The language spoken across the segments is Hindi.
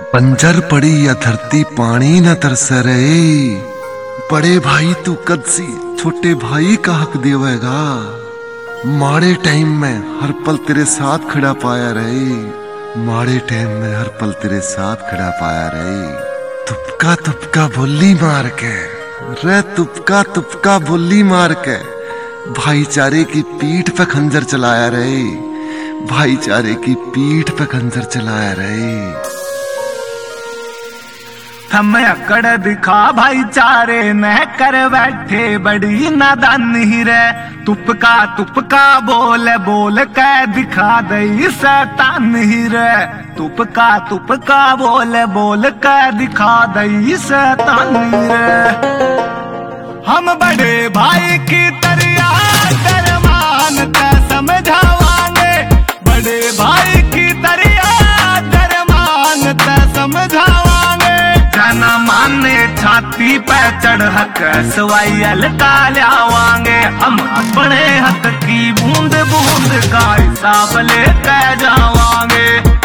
बंजर पड़ी या धरती पानी न तरसे रे। बड़े भाई तू कद सी छोटे भाई का हक देवेगा। माड़े टाइम में हर पल तेरे साथ खड़ा पाया रहे। माड़े टाइम में हर पल तेरे साथ खड़ा पाया रहे। तुपका तुपका बोली मार के रे, तुपका तुपका बोली मार के भाईचारे की पीठ पे खंजर चलाया रहे। भाईचारे की पीठ पे खंजर चलाया रहे। हमें अकड़ दिखा भाईचारे न कर बैठे बड़ी नादानी रे। तुपका तुपका बोल बोल के दिखा दई शैतानी रे। तुपका तुपका बोल बोल के दिखा दई शैतानी रे। हम बड़े भाई की तरिया दरमान का समझावांगे। बड़े भाई की तरिया दरमान का समझावांगे। जना माने छाती पे चढ़ हक सवाई का लियावांगे। हम अपने हक की बूंद बूंद का हिसाब लेके जावांगे।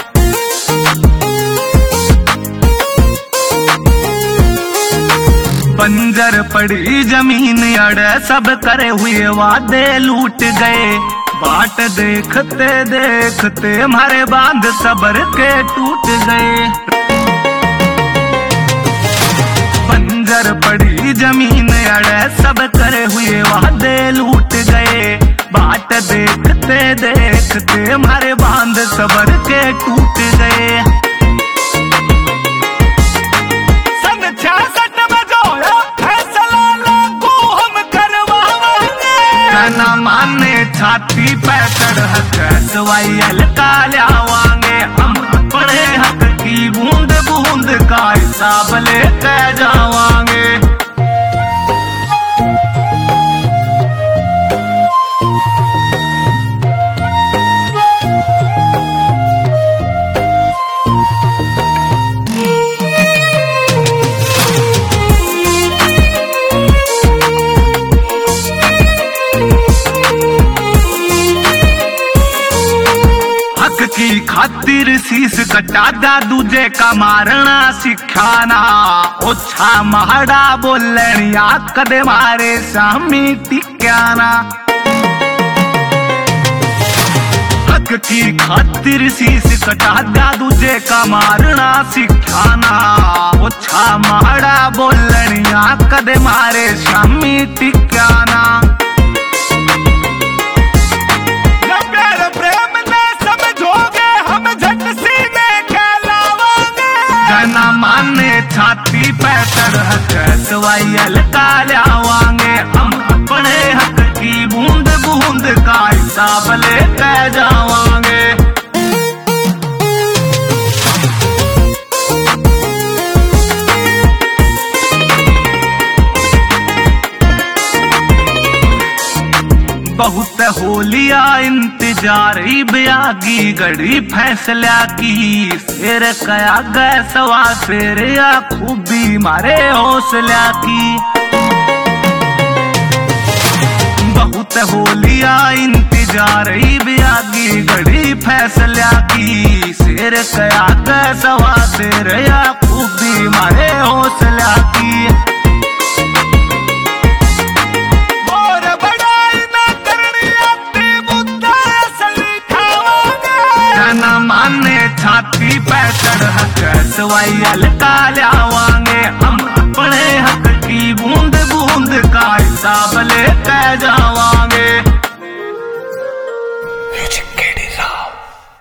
बंजर पड़ी जमीन अड़े सब करे हुए वादे लूट गए। बाट देखते देखते हमारे बांध सबर के टूट गए। बंजर पड़ी जमीन अड़े सब करे हुए वादे लूट गए। बाट देखते देखते हमारे बांध सबर के टूट गए। सन 66 में जो फैसला लागू हम करवाएंगे। जना माने छाती पे चढ़ हक सवाई का लियावांगे। हम अपने हक की बूंद बूंद का हिसाब लेके जावांगे। की खातिर शीश कटा दूजे का मारना सिखाना। ओछा महाड़ा बोलनिया कदे मारे सामी टिक्याना। हक की खातिर शीश कटा दूजे का मारना सिखाना। ओछा महाड़ा बोलनिया कदे मारे सामी टिक्याना। जना माने छाती पे चढ़ हक सवाई का लियावांगे। हम अपने हक की बूंद बूंद का हिसाब लेके जावांगे। बहुत होलिया इंतजार ब्यागी घड़ी फैसला की। शेर कया गए सवा शेर या खूबी मारे हौसला की। बहुत होलिया इंतजार ब्यागी घड़ी फैसला की। शेर कया गए सवा शेर या खूबी मारे हौसला की। माने छाती पे चढ़ हक सवाई का लियावांगे। हम अपने हक की बूंद बूंद का हिसाब लेके जा